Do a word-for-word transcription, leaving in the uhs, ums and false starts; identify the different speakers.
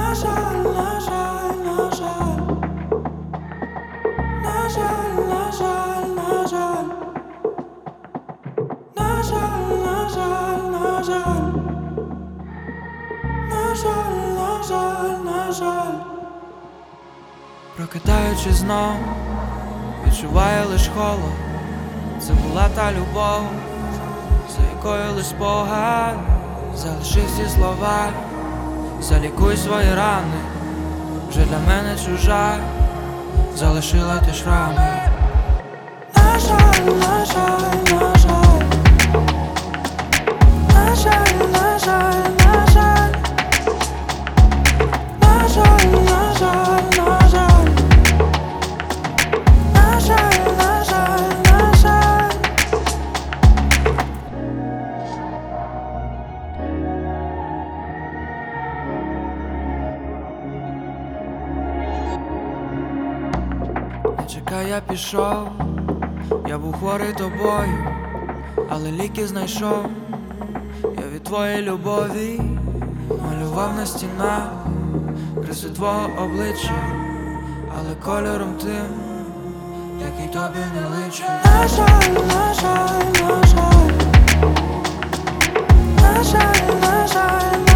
Speaker 1: На жаль, на жаль, на жаль. На жаль, на жаль, на жаль. На жаль, на жаль, на жаль. На жаль, на жаль, на жаль. Прокидаючись знов, відчуваю лиш холод. Це була та любов, за якою лиш спогад. Залиши всі слова, залікуй свої рани. Вже для мене чужа, залишила ти шрами. На жаль, на жаль, на жаль. На жаль, на жаль, на жаль. На жаль, на жаль, на жаль. На жаль, на жаль, на жаль. Не чекай, я пішов, я був хворий тобою, але ліки знайшов. Я від твоєї любові малював на стінах криси твого обличчя, але кольором тим, який тобі не личить. На жаль, на жаль, на жаль. На жаль, на жаль.